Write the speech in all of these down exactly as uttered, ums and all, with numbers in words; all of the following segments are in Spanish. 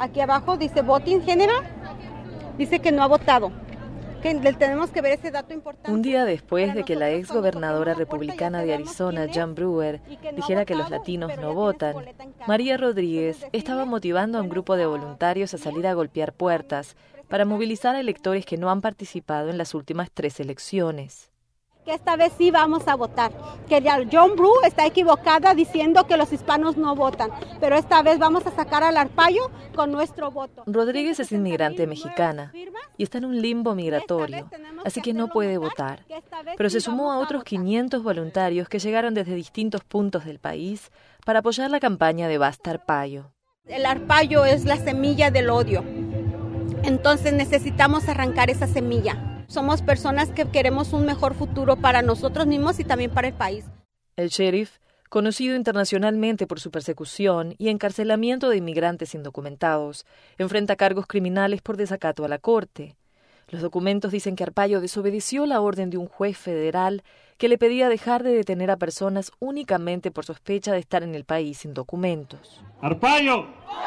aquí abajo dice voting general, dice que no ha votado. Que tenemos que ver ese dato importante. Un día después de que la ex gobernadora republicana de Arizona, Jan Brewer, dijera que los latinos no votan, María Rodríguez estaba motivando a un grupo de voluntarios a salir a golpear puertas para movilizar a electores que no han participado en las últimas tres elecciones. Que esta vez sí vamos a votar, que John Brew está equivocada diciendo que los hispanos no votan, pero esta vez vamos a sacar al Arpaio con nuestro voto. Rodríguez es inmigrante mexicana y está en un limbo migratorio, así que no puede votar, pero se sumó a otros quinientos voluntarios que llegaron desde distintos puntos del país para apoyar la campaña de Basta Arpaio. El Arpaio es la semilla del odio, entonces necesitamos arrancar esa semilla. Somos personas que queremos un mejor futuro para nosotros mismos y también para el país. El sheriff, conocido internacionalmente por su persecución y encarcelamiento de inmigrantes indocumentados, enfrenta cargos criminales por desacato a la corte. Los documentos dicen que Arpaio desobedeció la orden de un juez federal que le pedía dejar de detener a personas únicamente por sospecha de estar en el país sin documentos. ¡Arpaio!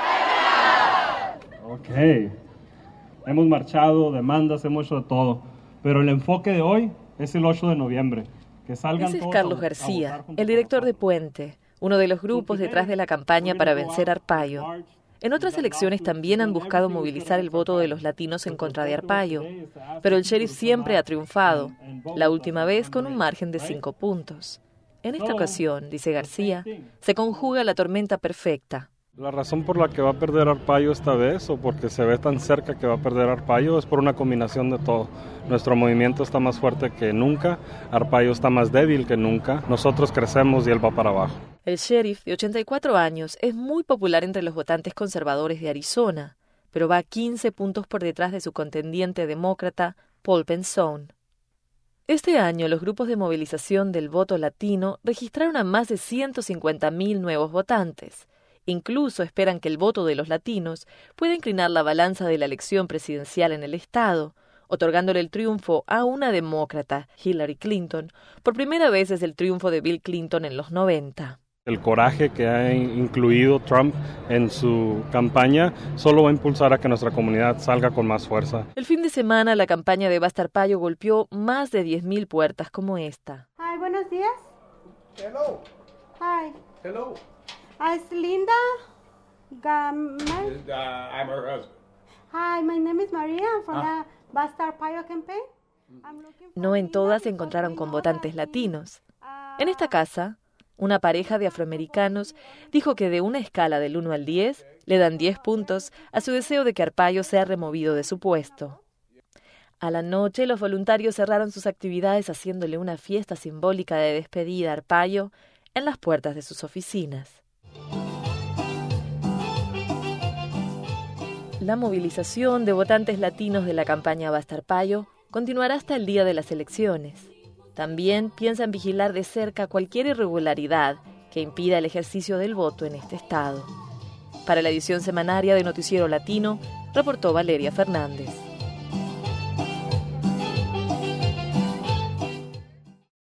Ok. Hemos marchado, demandas, hemos hecho de todo. Pero el enfoque de hoy es el ocho de noviembre. Que salgan Ese es todos Carlos a, García, a el director de Puente, uno de los grupos detrás de la campaña para vencer a Arpaio. En otras elecciones también han buscado movilizar el voto de los latinos en contra de Arpaio, pero el sheriff siempre ha triunfado, la última vez con un margen de cinco puntos. En esta ocasión, dice García, se conjuga la tormenta perfecta. La razón por la que va a perder Arpaio esta vez, o porque se ve tan cerca que va a perder Arpaio, es por una combinación de todo. Nuestro movimiento está más fuerte que nunca, Arpaio está más débil que nunca, nosotros crecemos y él va para abajo. El sheriff, de ochenta y cuatro años, es muy popular entre los votantes conservadores de Arizona, pero va quince puntos por detrás de su contendiente demócrata, Paul Penzone. Este año, los grupos de movilización del voto latino registraron a más de ciento cincuenta mil nuevos votantes. Incluso esperan que el voto de los latinos pueda inclinar la balanza de la elección presidencial en el estado, otorgándole el triunfo a una demócrata, Hillary Clinton, por primera vez desde el triunfo de Bill Clinton en los noventa. El coraje que ha incluido Trump en su campaña solo va a impulsar a que nuestra comunidad salga con más fuerza. El fin de semana, la campaña de Basta Arpaio golpeó más de diez mil puertas como esta. Hi, buenos días. Hello. Hi. Hello. Es Linda Gamay. Uh, I'm her husband. Hi, my name is Maria. I'm from Ah. the Basta Arpaio campaign. I'm looking for No en Linda todas se because encontraron we con know votantes that latinos. he- En esta casa, una pareja de afroamericanos dijo que de una escala del uno al diez le dan diez puntos a su deseo de que Arpaio sea removido de su puesto. A la noche, los voluntarios cerraron sus actividades haciéndole una fiesta simbólica de despedida a Arpaio en las puertas de sus oficinas. La movilización de votantes latinos de la campaña Basta Arpaio continuará hasta el día de las elecciones. También piensan vigilar de cerca cualquier irregularidad que impida el ejercicio del voto en este estado. Para la edición semanaria de Noticiero Latino, reportó Valeria Fernández.